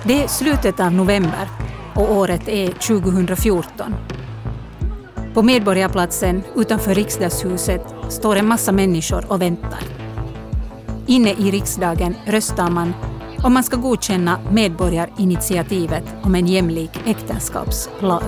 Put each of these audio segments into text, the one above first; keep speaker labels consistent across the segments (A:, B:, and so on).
A: Det är slutet av november och året är 2014. På Medborgarplatsen utanför riksdagshuset står en massa människor och väntar. Inne i riksdagen röstar man om man ska godkänna medborgarinitiativet om en jämlik äktenskapslag.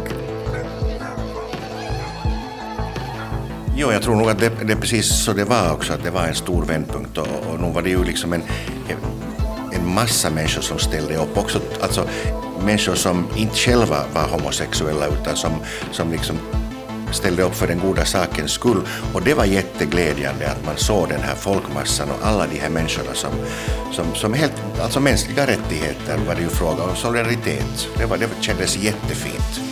B: Jo, jag tror nog att det är precis så det var också, att det var en stor vändpunkt och nog var det ju liksom en massa människor som ställde upp också, alltså människor som inte själva var homosexuella utan som liksom ställde upp för den goda sakens skull, och det var jätteglädjande att man såg den här folkmassan och alla de här människorna som helt, alltså mänskliga rättigheter var det ju fråga om, solidaritet, det kändes jättefint.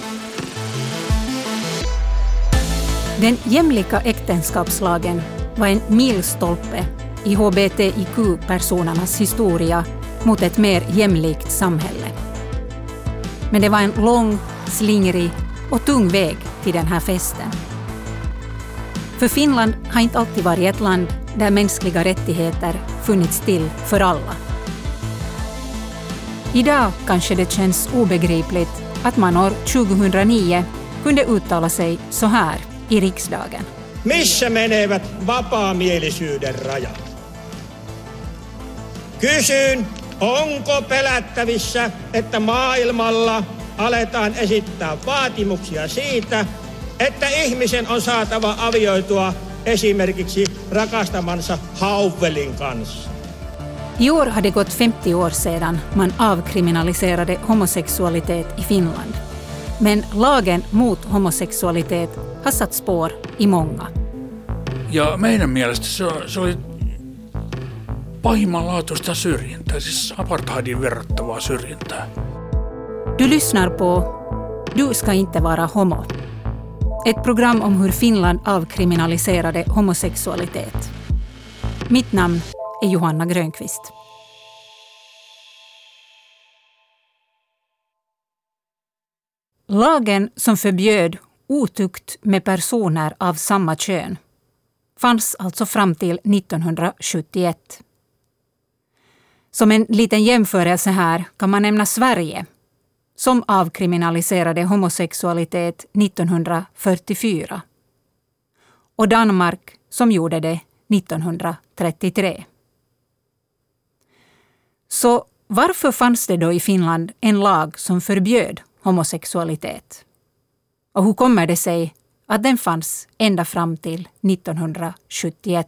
A: Den jämlika äktenskapslagen var en milstolpe i HBTIQ-personernas historia mot ett mer jämlikt samhälle. Men det var en lång, slingrig och tung väg till den här festen. För Finland har inte alltid varit ett land där mänskliga rättigheter funnits till för alla. Idag kanske det känns obegripligt att man år 2009 kunde uttala sig så här i riksdagen.
C: Missä menevät vapaamielisyyden rajat? Kysyn, onko pelättävissä, että maailmalla aletaan esittää vaatimuksia siitä, että ihmisen on saatava avioitua esimerkiksi rakastamansa hauvelin kanssa?
A: I år har det gått 50 år sedan man avkriminaliserade homosexualitet i Finland. Men lagen mot homosexualitet har satt spår i många.
D: Ja meidän mielestä se oli pahimmanlaatuista syrjintää, siis apartheidin verrattavaa syrjintää.
A: Du lyssnar på Du ska inte vara homo. Ett program om hur Finland avkriminaliserade homosexualitet. Mitt namn är Johanna Grönqvist. Lagen som förbjöd otukt med personer av samma kön fanns alltså fram till 1971. Som en liten jämförelse här kan man nämna Sverige, som avkriminaliserade homosexualitet 1944, och Danmark som gjorde det 1933. Så varför fanns det då i Finland en lag som förbjöd homosexualitet? Och hur kommer det sig att den fanns ända fram till 1971?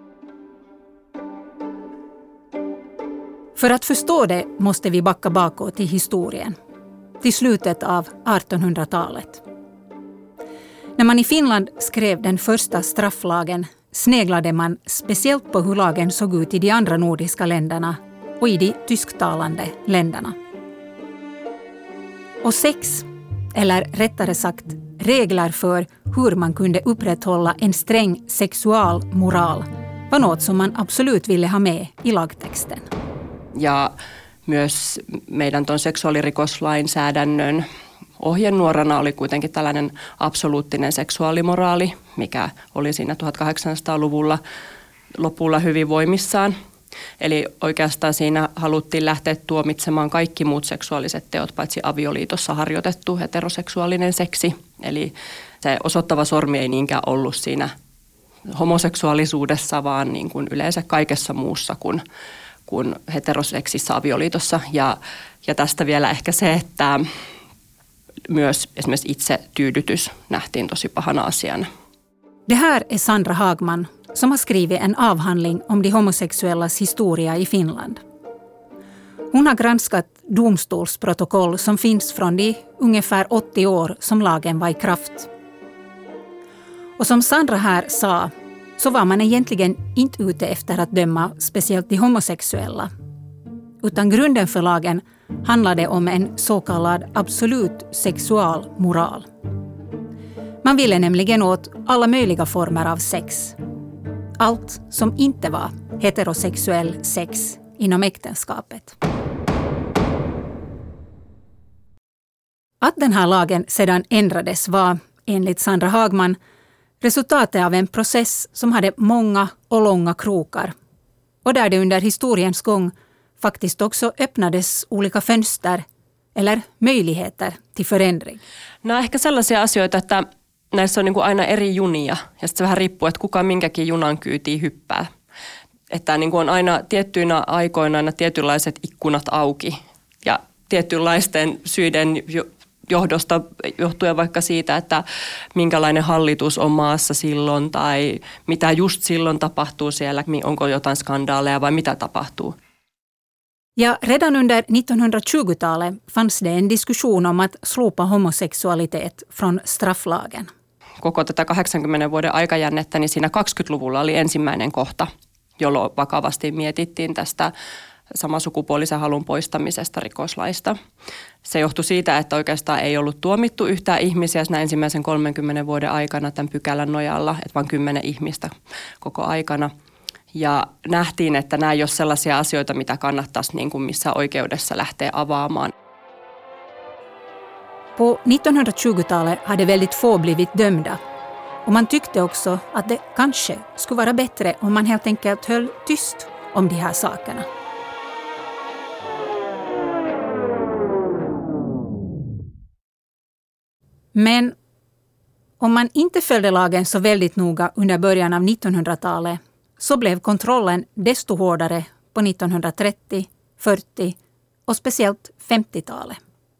A: För att förstå det måste vi backa bakåt i historien, till slutet av 1800-talet. När man i Finland skrev den första strafflagen sneglade man speciellt på hur lagen såg ut i de andra nordiska länderna och i de tysktalande länderna. Och sex, eller rättare sagt regler för hur man kunde upprätthålla en sträng sexualmoral, var något som man absolut ville ha med i lagtexten.
E: Ja myös meidän ton seksuaalirikoslainsäädännön ohjenuorana oli kuitenkin tällainen absoluuttinen seksuaalimoraali, mikä oli siinä 1800-luvulla lopulla hyvin voimissaan. Eli oikeastaan siinä haluttiin lähteä tuomitsemaan kaikki muut seksuaaliset teot, paitsi avioliitossa harjoitettu heteroseksuaalinen seksi. Eli se osoittava sormi ei niinkään ollut siinä homoseksuaalisuudessa, vaan niin kuin yleensä kaikessa muussa kuin heteroseksissä avioliitossa. Ja tästä vielä ehkä se, että myös esimerkiksi itsetyydytys nähtiin tosi pahana asiana.
A: Det här är Sandra Hagman som har skrivit en avhandling om de homosexuellas historia i Finland. Hon har granskat domstolsprotokoll som finns från de ungefär 80 år som lagen var i kraft. Och som Sandra här sa, så var man egentligen inte ute efter att döma speciellt de homosexuella. Utan grunden för lagen handlade om en så kallad absolut sexualmoral. Man ville nämligen åt alla möjliga former av sex. Allt som inte var heterosexuell sex inom äktenskapet. Att den här lagen sedan ändrades var, enligt Sandra Hagman, resultatet av en process som hade många och långa krokar och där det under historiens gång faktiskt också öppnades olika fönster eller möjligheter till förändring.
E: Nämä on ehkä sellaisia asioita, että näissä on niin kuin aina eri junia ja sitten se vähän riippuu, että kuka minkäkin junan kyytiin hyppää. Että niin kuin on aina tiettyinä aikoina aina tietynlaiset ikkunat auki ja tietynlaisten syiden johdosta johtuen vaikka siitä, että minkälainen hallitus on maassa silloin tai mitä just silloin tapahtuu siellä, onko jotain skandaaleja vai mitä tapahtuu.
A: Ja redan under 1920-talet fanns det en diskussion om att slopa homosexualitet från strafflagen.
E: Koko tätä 80 vuoden aikajännettä, niin siinä 20-luvulla oli ensimmäinen kohta, jolloin vakavasti mietittiin tästä samasukupuolisen halun poistamisesta rikoslaista. Se johtui siitä, että oikeastaan ei ollut tuomittu yhtään ihmisiä siinä ensimmäisen 30 vuoden aikana tämän pykälän nojalla, että vain 10 ihmistä koko aikana. Ja nähtiin, että nämä ei ole sellaisia asioita, mitä kannattaisi niin kuin missä oikeudessa lähteä avaamaan.
A: På 1920-talet hade väldigt få blivit dömda. Och man tyckte också att det kanske skulle vara bättre om man helt enkelt höll tyst om de här sakerna. Men om man inte följde lagen så väldigt noga under början av 1900-talet så blev kontrollen desto hårdare på 1930, 40 och speciellt 50-talet.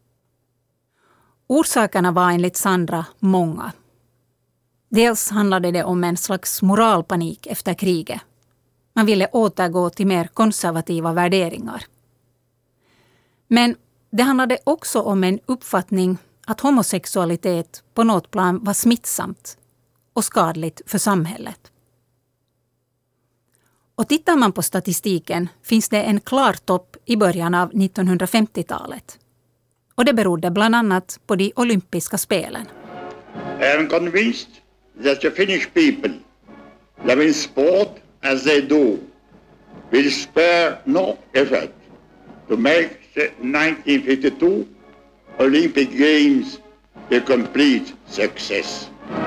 A: Orsakerna var enligt Sandra många. Dels handlade det om en slags moralpanik efter kriget. Man ville återgå till mer konservativa värderingar. Men det handlade också om en uppfattning att homosexualitet på något plan var smittsamt och skadligt för samhället. Och tittar man på statistiken finns det en klar topp i början av 1950-talet. Och det berodde bland annat på de olympiska spelen.
F: I am convinced that the Finnish people, loving sport as they do, will spare no effort to make the 1952 Olympic Games a complete success.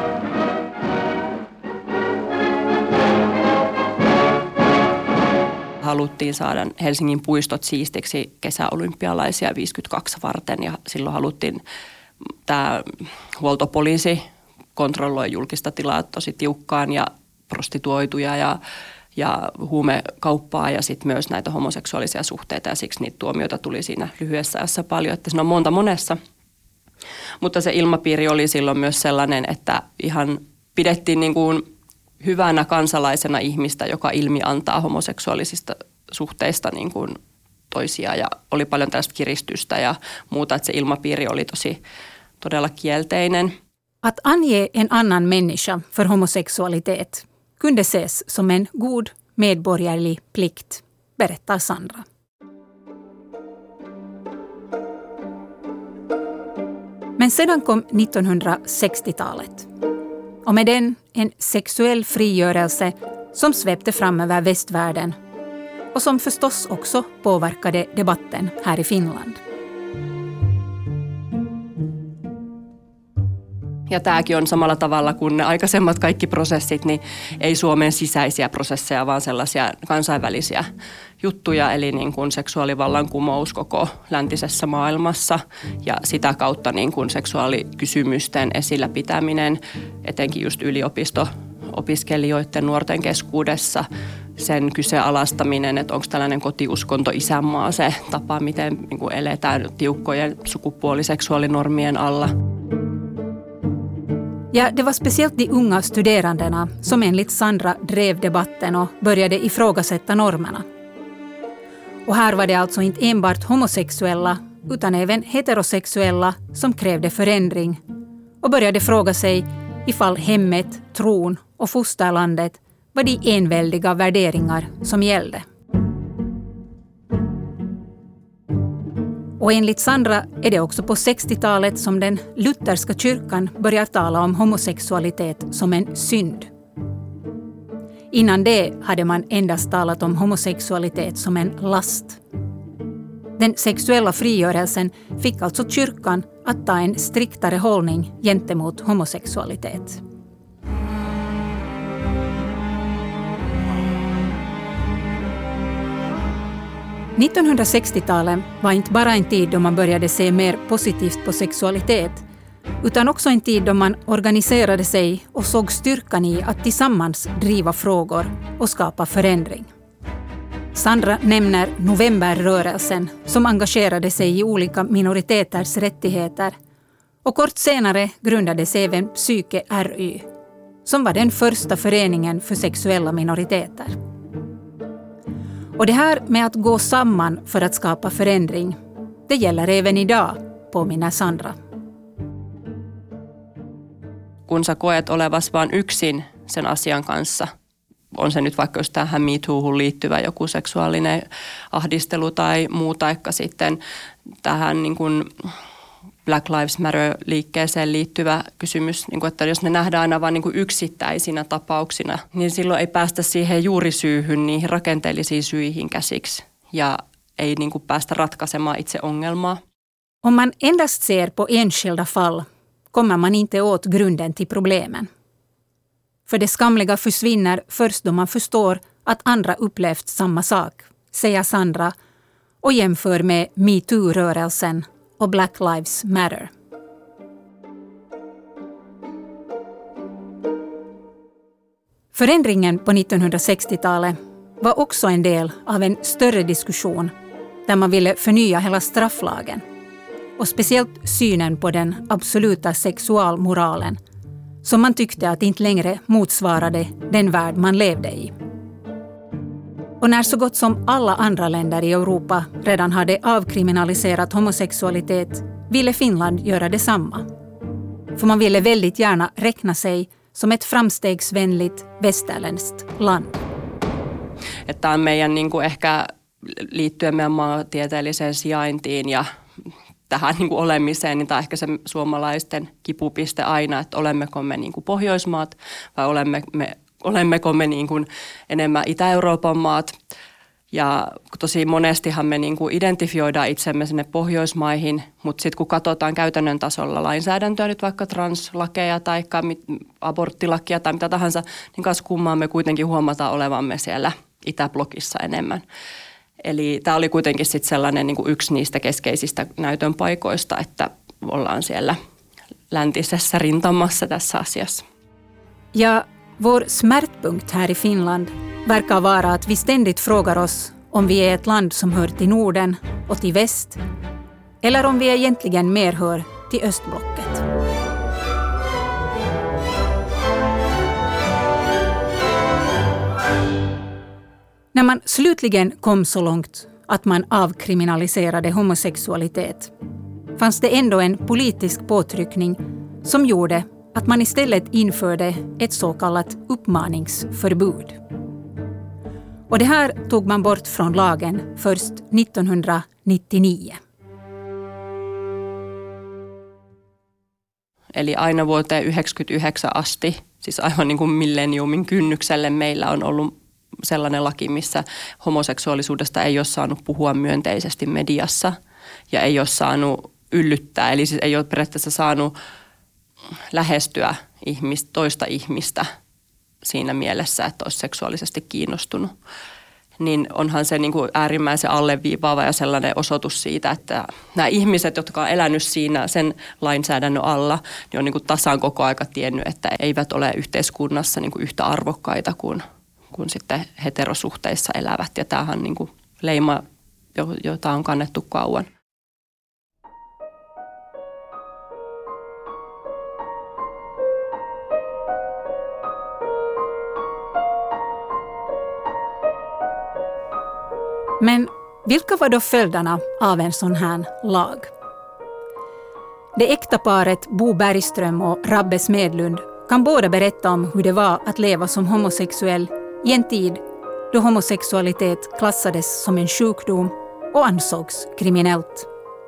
E: Haluttiin saada Helsingin puistot siistiksi kesäolympialaisia 52 varten ja silloin haluttiin tämä huoltopoliisi kontrolloi julkista tilaa tosi tiukkaan ja prostituoituja ja huumekauppaa ja sitten myös näitä homoseksuaalisia suhteita ja siksi niitä tuomioita tuli siinä lyhyessä ajassa paljon, että siinä on monessa. Mutta se ilmapiiri oli silloin myös sellainen, että ihan pidettiin niin kuin hyvänä kansalaisena ihmistä, joka ilmiantaa homoseksuaalisista suhteista niin kuin toisia ja oli paljon tällaista kiristystä ja muuta, että se ilmapiiri oli todella kielteinen.
A: Att ange en annan människa för homosexualitet kunde ses som en god medborgerlig plikt, berättar Sandra. Men sedan kom 1960-talet. Och med den en sexuell frigörelse som svepte fram över västvärlden och som förstås också påverkade debatten här i Finland.
E: Ja tämäkin on samalla tavalla kuin ne aikaisemmat kaikki prosessit, niin ei Suomen sisäisiä prosesseja, vaan sellaisia kansainvälisiä juttuja, eli niin kuin seksuaalivallankumous koko läntisessä maailmassa ja sitä kautta niin kuin seksuaalikysymysten esillä pitäminen, etenkin just yliopisto-opiskelijoiden nuorten keskuudessa, sen kyseenalaistaminen, että onko tällainen kotiuskonto isänmaa se tapa, miten niin kuin eletään tiukkojen sukupuoliseksuaalinormien alla.
A: Ja, det var speciellt de unga studerandena som enligt Sandra drev debatten och började ifrågasätta normerna. Och här var det alltså inte enbart homosexuella utan även heterosexuella som krävde förändring och började fråga sig ifall hemmet, tron och fosterlandet var de enväldiga värderingar som gällde. Och enligt Sandra är det också på 60-talet som den lutherska kyrkan börjar tala om homosexualitet som en synd. Innan det hade man endast talat om homosexualitet som en last. Den sexuella frigörelsen fick alltså kyrkan att ta en striktare hållning gentemot homosexualitet. 1960-talet var inte bara en tid då man började se mer positivt på sexualitet, utan också en tid då man organiserade sig och såg styrkan i att tillsammans driva frågor och skapa förändring. Sandra nämner novemberrörelsen som engagerade sig i olika minoriteters rättigheter, och kort senare grundades även Psyke RY, som var den första föreningen för sexuella minoriteter. Och det här med att gå samman för att skapa förändring, det gäller även idag, påminner Sandra.
E: Kun sä koet olevas vaan yksin sen asian kanssa, on se nyt vaikka jos tähän MeToohun liittyvä joku seksuaalinen ahdistelu tai muu, taikka sitten tähän niin kuin Black Lives Matter-liikkeeseen liittyvä kysymys, niin kuin, että jos ne nähdään aina vain niin kuin yksittäisinä tapauksina, niin silloin ei päästä siihen juurisyyhyn, niihin rakenteellisiin syihin käsiksi ja ei niin kuin päästä ratkaisemaan itse ongelmaa.
A: Om man endast ser på enskilda fall kommer man inte åt grunden till problemen. För det skamliga försvinner först då man förstår att andra upplevt samma sak, säger Sandra och jämför med MeToo-rörelsen och Black Lives Matter. Förändringen på 1960-talet var också en del av en större diskussion där man ville förnya hela strafflagen och speciellt synen på den absoluta sexualmoralen som man tyckte att inte längre motsvarade den värld man levde i. Och när så gott som alla andra länder i Europa redan hade avkriminaliserat homosexualitet ville Finland göra detsamma. För man ville väldigt gärna räkna sig som ett framstegsvänligt västerländskt land.
E: Että on meidän niin kuin ehkä liittyen meidän maantieteelliseen sijaintiin ja tähän niin kuin olemiseen, niin tämä on ehkä se suomalaisten kipupiste aina, että olemmeko me niin kuin Pohjoismaat vai olemmeko me niin kuin enemmän Itä-Euroopan maat. Ja tosi monestihan me niin kuin identifioidaan itsemme sinne Pohjoismaihin, mutta sitten kun katsotaan käytännön tasolla lainsäädäntöä, nyt vaikka translakeja tai aborttilakia tai mitä tahansa, niin kas kummaa me kuitenkin huomataan olevamme siellä Itäblokissa enemmän. Eli tämä oli kuitenkin sitten sellainen niin kuin yksi niistä keskeisistä näytön paikoista, että ollaan siellä läntisessä rintamassa tässä asiassa.
A: Ja vår smärtpunkt här i Finland verkar vara att vi ständigt frågar oss om vi är ett land som hör till Norden och till väst, eller om vi egentligen mer hör till östblocket. När man slutligen kom så långt att man avkriminaliserade homosexualitet fanns det ändå en politisk påtryckning som gjorde att man istället införde ett så kallat uppmaningsförbud. Och det här tog man bort från lagen först 1999.
E: Eli aina vuoteen 1999 asti, siis aivan niin kuin milleniumin kynnykselle meillä on ollut sellainen laki, missä homoseksuaalisuudesta ei ole saanut puhua myönteisesti mediassa ja ei ole saanut yllyttää. Eli siis ei ole periaatteessa saanut lähestyä toista ihmistä siinä mielessä, että olisi seksuaalisesti kiinnostunut. Niin onhan se niin kuin äärimmäisen alleviivaava ja sellainen osoitus siitä, että nämä ihmiset, jotka on elänyt siinä sen lainsäädännön alla, niin on niin kuin tasan koko aika tiennyt, että eivät ole yhteiskunnassa niin kuin yhtä arvokkaita kuin sitten heterosuhteissa elävät. Ja tämähän on niin kuin leima, jota on kannettu kauan.
A: Men vilka var då följderna av en sån här lag? Det äkta paret Bo Bergström och Rabbe Smedlund kan båda berätta om hur det var att leva som homosexuell i en tid då homosexualitet klassades som en sjukdom och ansågs kriminellt.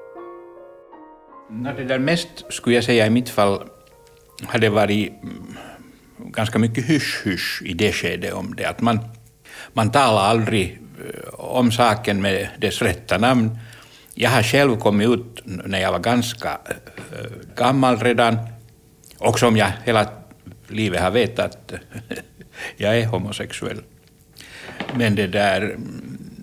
G: Det där mest skulle jag säga i mitt fall hade varit ganska mycket hysch-hysch i det skedet om det. Att man talar aldrig om saken med dess rätta namn. Jag har själv kommit ut när jag var ganska gammal redan. Och som jag hela livet har vetat att jag är homosexuell. Men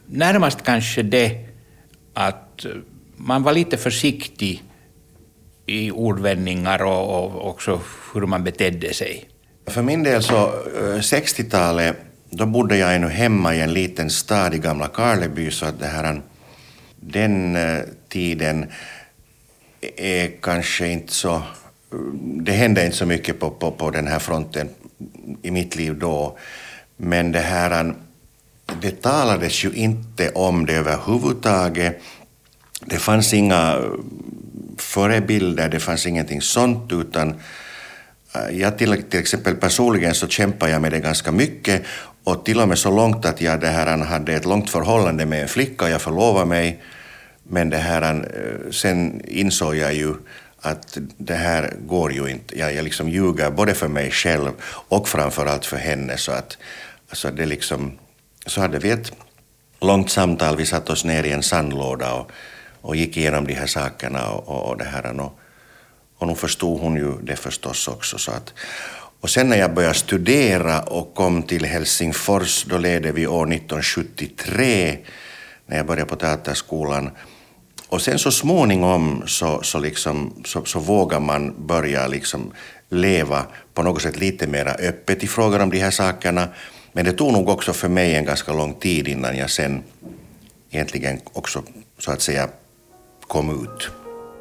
G: närmast kanske det att man var lite försiktig i ordvändningar och också hur man betedde sig.
B: För min del så 60-talet, då bodde jag ännu hemma i en liten stad i gamla Karleby, så att den tiden är kanske inte så, det hände inte så mycket på den här fronten i mitt liv då, men det talades ju inte om det överhuvudtaget. Det fanns inga förebilder, det fanns ingenting sånt, utan jag till exempel personligen så kämpade jag med det ganska mycket, och till och med så långt att jag hade ett långt förhållande med en flicka och jag förlovade mig. Men sen insåg jag ju att det här går ju inte. Jag liksom ljuger både för mig själv och framförallt för henne. Så att alltså det liksom, så hade vi ett långt samtal. Vi satt oss ner i en sandlåda och gick igenom de här sakerna och nu förstod hon ju det förstås också. Så att, och sen när jag började studera och kom till Helsingfors, då ledde vi år 1973 när jag började på teaterskolan. Och sen så småningom så vågar man börja liksom leva på något sätt lite mer öppet i frågan om de här sakerna. Men det tog nog också för mig en ganska lång tid innan jag sen egentligen också så att säga kom ut.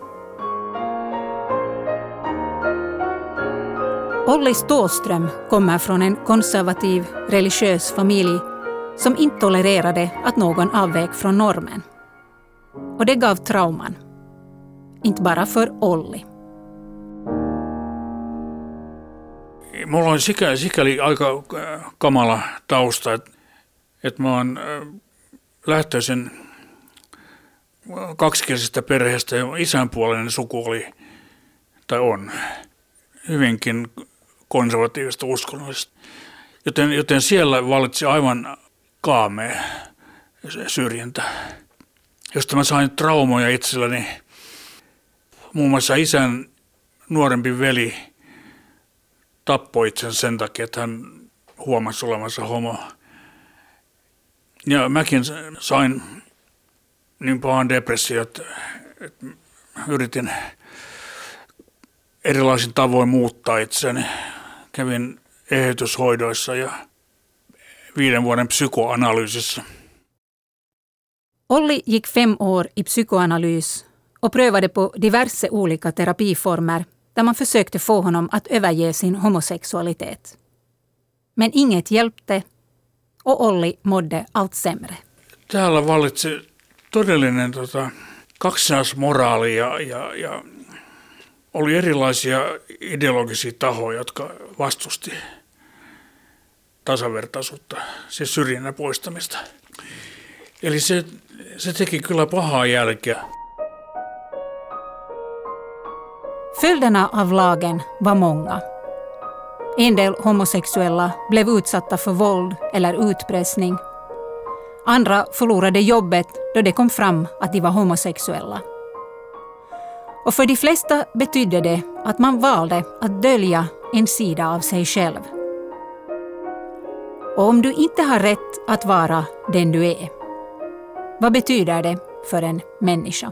A: Olli Stålström kommer från en konservativ, religiös familj som inte tolererade att någon avvek från normen. Och det gav trauman. Inte bara för Olli.
D: Mulla on sikäli aika kamala tausta, että mä oon lähtöisin kaksikielisestä perheestä ja isänpuolinen suku on hyvinkin konservatiivista uskonnollista. Joten siellä vallitsi aivan kaamea syrjintä, josta mä sain traumoja itselläni. Muun muassa isän nuorempi veli tappoi itsensä sen takia, että hän huomasi olevansa homo. Ja mäkin sain niin pahan depressio, että yritin erilaisin tavoin muuttaa itseni. Kävin eheytyshoidoissa ja 5 vuoden psykoanalyysissä.
A: Olli gick 5 år i psykoanalys och prövade på diverse olika terapiformer där man försökte få honom att överge sin homosexualitet. Men inget hjälpte och Olli mådde allt sämre.
D: Täällä vallitsi todellinen kaksinaismoraali ja oli erilaisia ideologisia tahoja, jotka vastusti tasavertaisuutta, siis syrjinnän poistamista. Eli se teki kyllä pahaa jälkeä.
A: Följderna av lagen var många. En del homosexuella blev utsatta för våld eller utpressning. Andra förlorade jobbet då det kom fram att de var homosexuella. Och för de flesta betydde det att man valde att dölja en sida av sig själv. Och om du inte har rätt att vara den du är, vad betyder det för en människa?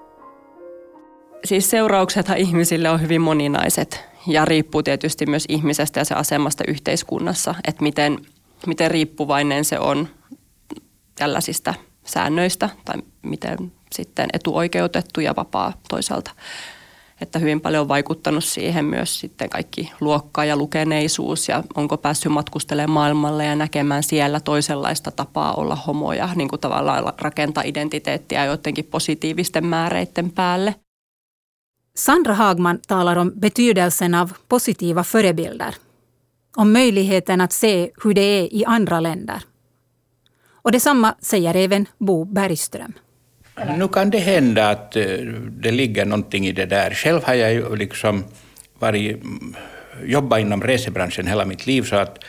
E: Siis seurauksethan ihmisille on hyvin moninaiset ja riippuu tietysti myös ihmisestä ja se asemasta yhteiskunnassa, että miten riippuvainen se on tällaisista säännöistä tai miten sitten etuoikeutettu ja vapaa toisaalta. Että hyvin paljon on vaikuttanut siihen myös sitten kaikki luokka ja lukeneisuus ja onko päässyt matkustelemaan maailmalle ja näkemään siellä toisenlaista tapaa olla homoja, niin kuin tavallaan rakentaa identiteettiä jotenkin positiivisten määreiden päälle.
A: Sandra Hagman talar om betydelsen av positiva förebilder, om möjligheten att se hur det är i andra länder. Och detsamma säger även Bo Bergström.
G: Nu kan det hända att det ligger någonting i det där. Själv har jag ju liksom jobbat inom resebranschen hela mitt liv, så att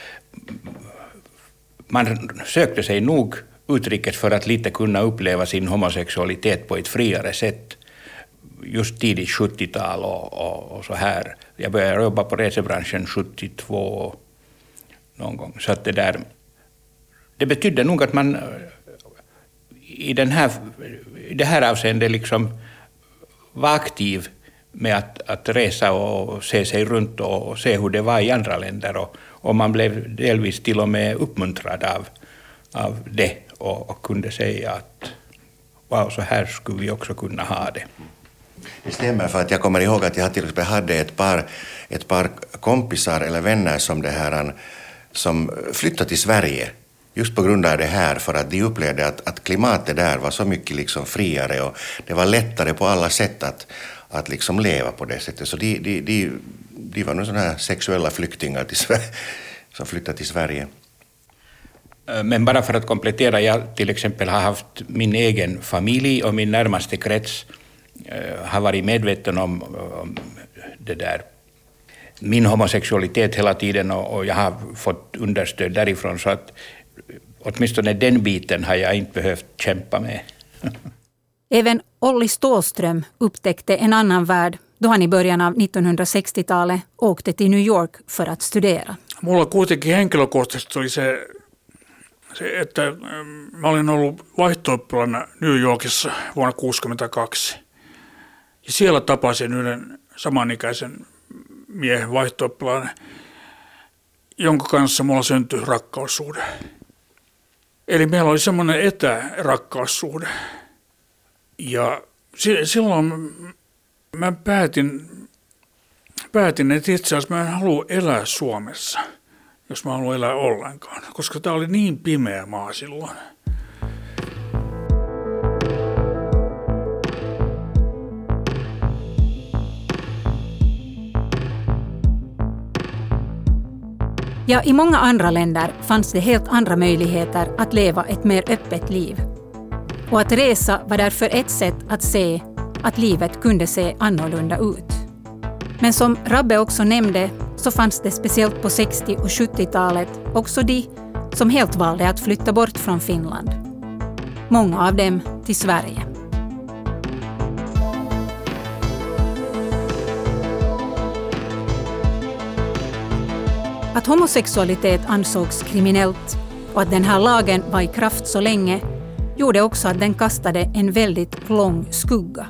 G: man sökte sig nog utrikes för att lite kunna uppleva sin homosexualitet på ett friare sätt. Just tidigt 70-tal och så här. Jag började jobba på resebranschen 72 någon gång. Så att det betydde nog att man i det här avseendet liksom var aktiv med att resa och se sig runt och se hur det var i andra länder. Och man blev delvis till och med uppmuntrad av det och kunde säga att wow, så här skulle vi också kunna ha det.
B: Det stämmer, för att jag kommer ihåg att jag till exempel hade ett par kompisar eller vänner som flyttade till Sverige just på grund av det här, för att de upplevde att klimatet där var så mycket liksom friare och det var lättare på alla sätt att liksom leva på det sättet. Så de var nog sådana här sexuella flyktingar som flyttade till Sverige.
G: Men bara för att komplettera, jag till exempel har haft min egen familj och min närmaste krets har varit medveten om det där, min homosexualitet hela tiden, och jag har fått understöd därifrån, så att åtminstone den biten har jag inte behövt kämpa med.
A: Även Olli Stålström upptäckte en annan värld då han i början av 1960-talet åkte till New York för att studera.
D: Mulla kuitenkin henkilökohtaisesti oli se, että mä olin ollut vaihto-oppilaana New Yorkissa vuonna 1962. Ja siellä tapasin yhden samanikäisen miehen vaihto-oppilaan, jonka kanssa mulla syntyi rakkaussuhde. Eli meillä oli semmoinen etärakkaussuhde. Ja silloin mä päätin, että itse asiassa mä en halua elää Suomessa, jos mä haluan elää ollenkaan, koska tää oli niin pimeä maa silloin.
A: Ja, i många andra länder fanns det helt andra möjligheter att leva ett mer öppet liv. Och att resa var därför ett sätt att se att livet kunde se annorlunda ut. Men som Rabbe också nämnde så fanns det speciellt på 60- och 70-talet också de som helt valde att flytta bort från Finland. Många av dem till Sverige. Att homosexualitet ansågs kriminellt och att den här lagen var i kraft så länge gjorde också att den kastade en väldigt lång skugga.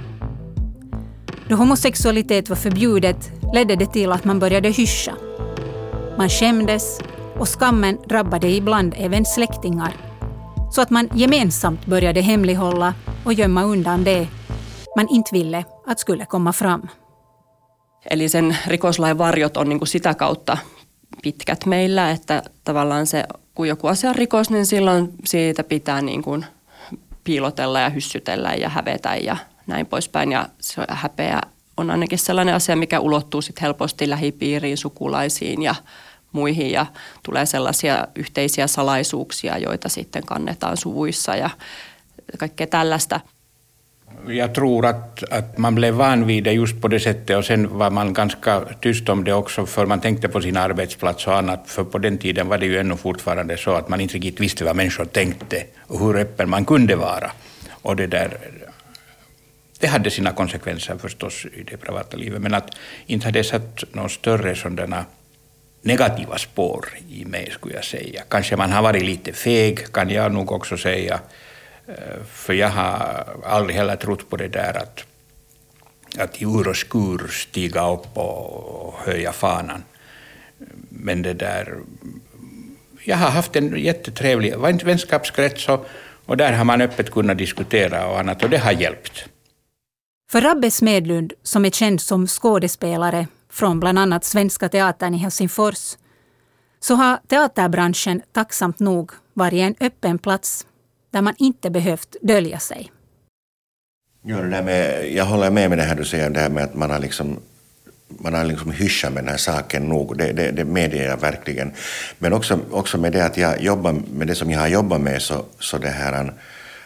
A: Då homosexualitet var förbjudet ledde det till att man började hyscha. Man skämdes och skammen drabbade ibland även släktingar, så att man gemensamt började hemlighålla och gömma undan det man inte ville att skulle komma fram.
E: Eli sen rikoslain varjot on niin kuin sitä kautta pitkät meillä, että tavallaan se, kun joku asia on rikos, niin silloin siitä pitää niin kuin piilotella ja hyssytellä ja hävetä ja näin poispäin. Ja se häpeä on ainakin sellainen asia, mikä ulottuu sit helposti lähipiiriin, sukulaisiin ja muihin. Ja tulee sellaisia yhteisiä salaisuuksia, joita sitten kannetaan suvuissa ja kaikkea tällaista.
G: Jag tror att man blev van vid det just på det sättet, och sen var man ganska tyst om det också, för man tänkte på sin arbetsplats och annat, för på den tiden var det ju ännu fortfarande så att man inte riktigt visste vad människor tänkte och hur öppen man kunde vara. Och det hade sina konsekvenser förstås i det privata livet, men att inte hade satt någon större sådana negativa spår i mig, skulle jag säga. Kanske man har varit lite feg, kan jag nog också säga. För jag har aldrig heller trott på det där att i ur och skur stiga upp och höja fanan. Men det där, jag har haft en jättetrevlig vänskapskrets, och där har man öppet kunnat diskutera och annat, och det har hjälpt.
A: För Rabbe Smedlund, som är känd som skådespelare från bland annat Svenska teatern i Helsingfors, så har teaterbranschen tacksamt nog varit en öppen plats där man inte behövt dölja sig.
B: Ja, det där med, jag håller med det här du säger, det här med att man har liksom hyschat med den här saken nog, det medger jag verkligen. Men också med det att jag jobbar med det som jag har jobbat med, så det här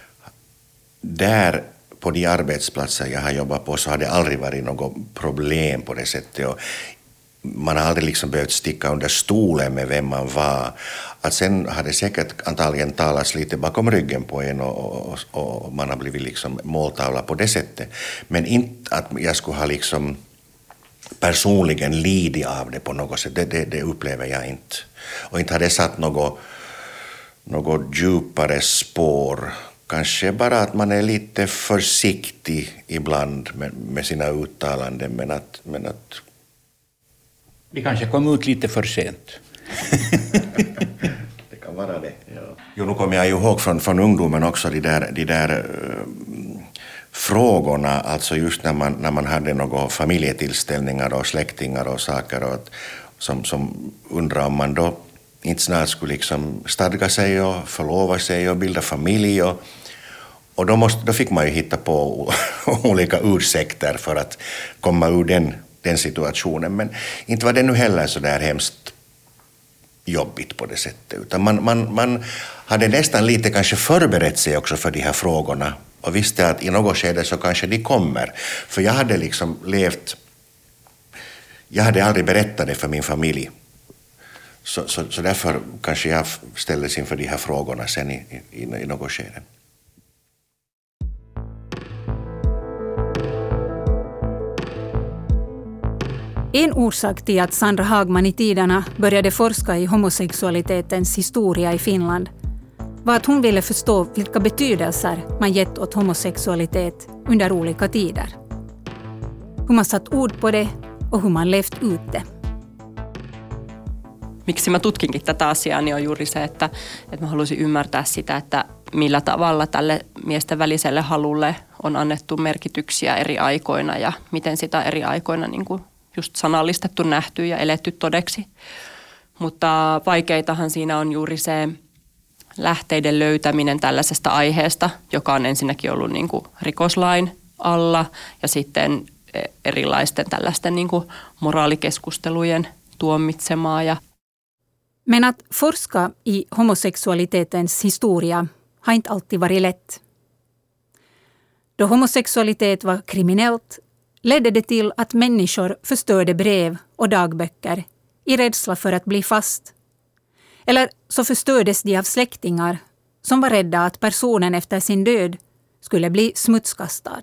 B: där på de arbetsplatser jag har jobbat på, så har det aldrig varit något problem på det sättet, och man har aldrig liksom behövt sticka under stolen med vem man var. Att sen har det säkert antagligen talats lite bakom ryggen på en, och man har blivit liksom måltavla på det sättet. Men inte att jag skulle ha liksom personligen lidit av det på något sätt. Det upplever jag inte. Och inte har det satt något djupare spår kanske bara att man är lite försiktig ibland med sina uttalanden, men att...
G: Vi kanske kom ut lite för sent.
B: Det kan vara det, ja. Jo, nu kommer jag ihåg från ungdomen också de där frågorna, alltså just när man hade några familjetillställningar och släktingar och saker och som undrar om man då inte snart skulle liksom stadga sig och förlova sig och bilda familj och då fick man ju hitta på olika ursäkter för att komma ur den situationen, men inte var det nu heller så där hemskt jobbigt på det sättet, utan man hade nästan lite kanske förberett sig också för de här frågorna och visste att i något skede så kanske de kommer, för jag hade liksom jag hade aldrig berättat det för min familj, så därför kanske jag ställdes inför de här frågorna sen i något skede.
A: En orsak till att Sandra Hagman i tiderna började forska i homosexualitetens historia i Finland var att hon ville förstå vilka betydelser man gett åt homosexualitet under olika tider. Hur man satt ord på det och hur man levt ut det.
E: Miksi mä tutkinkin tätä asiaa, niin on juuri se, että mä halusin ymmärtää sitä, että millä tavalla tälle miesten väliselle halulle on annettu merkityksiä eri aikoina ja miten sitä eri aikoina niin kuin just sanallistettu, nähty ja eletty todeksi. Mutta vaikeitahan siinä on juuri se lähteiden löytäminen tällaisesta aiheesta, joka on ensinnäkin ollut niin kuin rikoslain alla ja sitten erilaisten tällaisten niin kuin moraalikeskustelujen tuomitsemaa.
A: Men att forska i homosexualitetens historia har inte alltid varit lätt. Då homosexualitet var kriminellt ledde det till att människor förstörde brev och dagböcker i rädsla för att bli fast. Eller så förstördes de av släktingar som var rädda att personen efter sin död skulle bli smutskastad.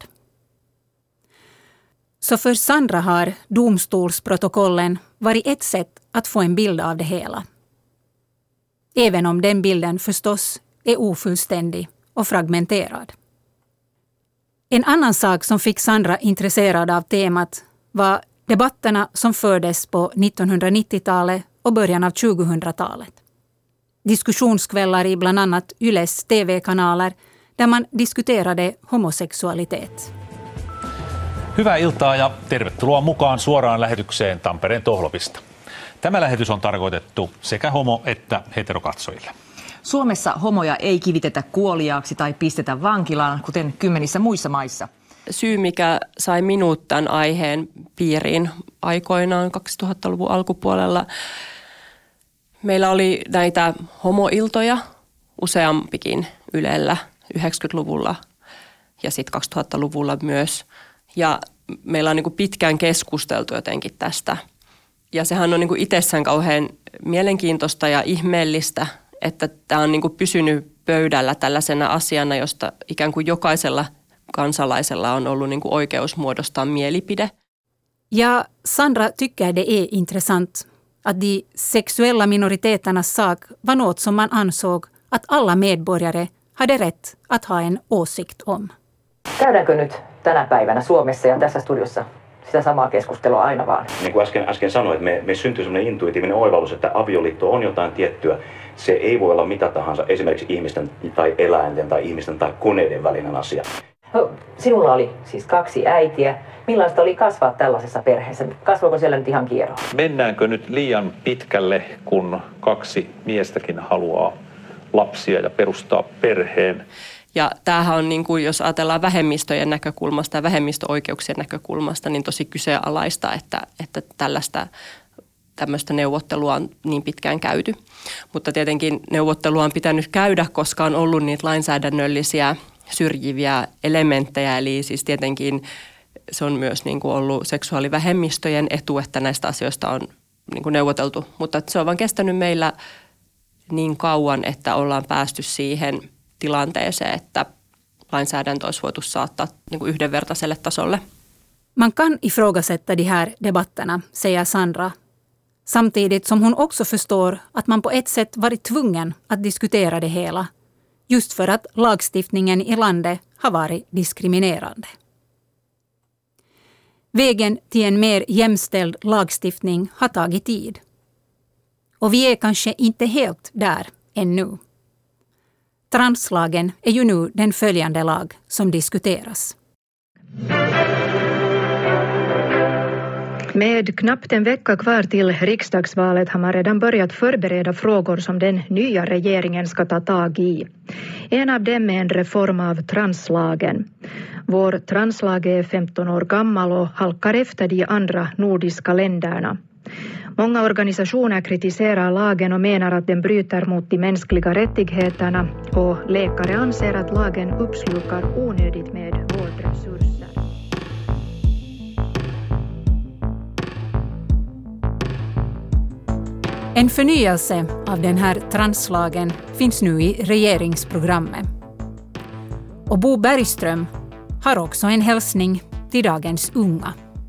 A: Så för Sandra har domstolsprotokollen varit ett sätt att få en bild av det hela. Även om den bilden förstås är ofullständig och fragmenterad. En annan sak som fick Sandra intresserad av temat var debatterna som fördes på 1990-talet och början av 2000-talet. Diskussionskvällar i bland annat Yles TV-kanaler där man diskuterade homosexualitet.
H: Hyvää iltaa ja tervetuloa mukaan suoraan lähetykseen Tampereen Tohlopista. Tämä lähetys on tarkoitettu sekä homo- että heterokatsojille.
I: Suomessa homoja ei kivitetä kuoliaaksi tai pistetä vankilaan, kuten kymmenissä muissa maissa.
E: Syy, mikä sai minut tämän aiheen piiriin aikoinaan 2000-luvun alkupuolella, meillä oli näitä homoiltoja useampikin Ylellä 90-luvulla ja sitten 2000-luvulla myös. Ja meillä on niin kuin pitkään keskusteltu jotenkin tästä. Ja sehän on niin kuin itsessään kauhean mielenkiintoista ja ihmeellistä, että tämä on niin kuin pysynyt pöydällä tällaisena asiana, josta ikään kuin jokaisella kansalaisella on ollut niin kuin oikeus muodostaa mielipide.
A: Ja Sandra tycker det är intressant att de sexuella minoriteternas sak var något som man ansåg att alla medborgare hade rätt att ha en åsikt om.
I: Käydäänkö nyt tänä päivänä Suomessa ja tässä studiossa sitä samaa keskustelua aina vaan?
J: Niin kuin äsken sanoin, että me syntyy sellainen intuitiivinen oivallus, että avioliitto on jotain tiettyä. Se ei voi olla mitä tahansa, esimerkiksi ihmisten tai eläinten tai ihmisten tai koneiden välinen asia.
I: No, sinulla oli siis 2 äitiä. Millaista oli kasvaa tällaisessa perheessä? Kasvoiko siellä nyt ihan kieroa?
H: Mennäänkö nyt liian pitkälle, kun 2 miestäkin haluaa lapsia ja perustaa perheen?
E: Ja tämähän on, niin kuin, jos ajatellaan vähemmistöjen näkökulmasta ja vähemmistöoikeuksien näkökulmasta, niin tosi kyseenalaista, että tämmöistä neuvottelua on niin pitkään käyty. Mutta tietenkin neuvottelua on pitänyt käydä, koska on ollut niitä lainsäädännöllisiä syrjiviä elementtejä. Eli siis tietenkin se on myös niin kuin ollut seksuaalivähemmistöjen etu, että näistä asioista on niin kuin neuvoteltu. Mutta se on vaan kestänyt meillä niin kauan, että ollaan päästy siihen tilanteeseen, että lainsäädäntö olisi voitu saattaa niin kuin yhdenvertaiselle tasolle.
A: Man kan ifrågasätta de här debatterna, säger Sandra. Samtidigt som hon också förstår att man på ett sätt varit tvungen att diskutera det hela. just för att lagstiftningen i landet har varit diskriminerande. Vägen till en mer jämställd lagstiftning har tagit tid. Och vi är kanske inte helt där ännu. Translagen är ju nu den följande lag som diskuteras.
K: Med knappt en vecka kvar till riksdagsvalet har man redan börjat förbereda frågor som den nya regeringen ska ta tag i. En av dem är en reform av translagen. Vår translag är 15 år gammal och halkar efter de andra nordiska länderna. Många organisationer kritiserar lagen och menar att den bryter mot de mänskliga rättigheterna, och läkare anser att lagen uppslukar onödigt med vårdresurser.
A: En förnyelse av den här translagen finns nu i regeringsprogrammet. Och Bo Bergström har också en hälsning till dagens unga.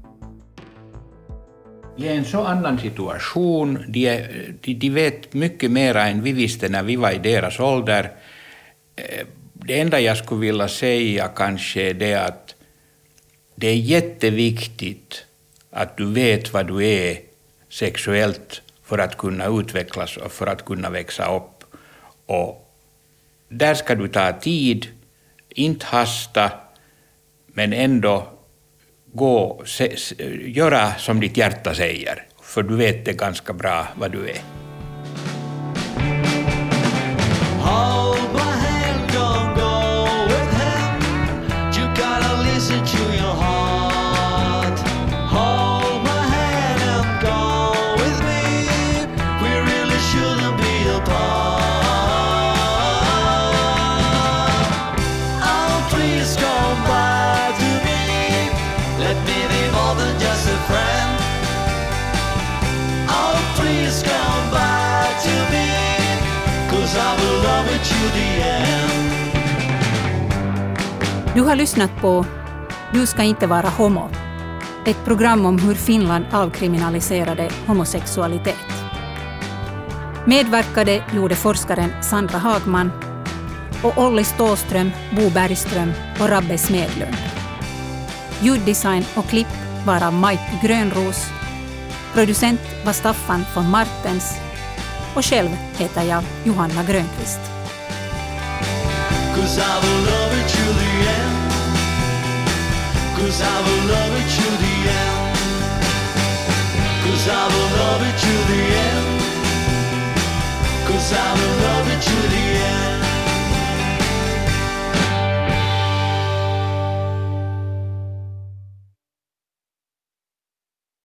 G: I en så annan situation, de vet mycket mer än vi visste när vi var i deras ålder. Det enda jag skulle vilja säga kanske är det att det är jätteviktigt att du vet vad du är sexuellt för att kunna utvecklas och för att kunna växa upp. Och där ska du ta tid, inte hasta, men ändå göra som ditt hjärta säger, för du vet det ganska bra vad du är. Hold my hand, don't go with him. You gotta listen to your heart. Hold my hand and go with me. We really shouldn't be apart. Oh, please come back to me. Let me be more than just a friend. Oh, please come back to me, 'cause I will love you to the end.
A: Du har lyssnat på Du ska inte vara homo. Ett program om hur Finland avkriminaliserade homosexualitet. Medverkade gjorde forskaren Sandra Hagman och Olli Ståström, Bo Bergström och Rabbe Smedlund. Ljuddesign och klipp var av Mike Grönros. Producent var Staffan von Martens. Och själv heter jag Johanna Grönqvist.
L: 'Cause I will love you to the end. 'Cause I will love you to the end. 'Cause I will love you to the end. 'Cause I will love you to the end.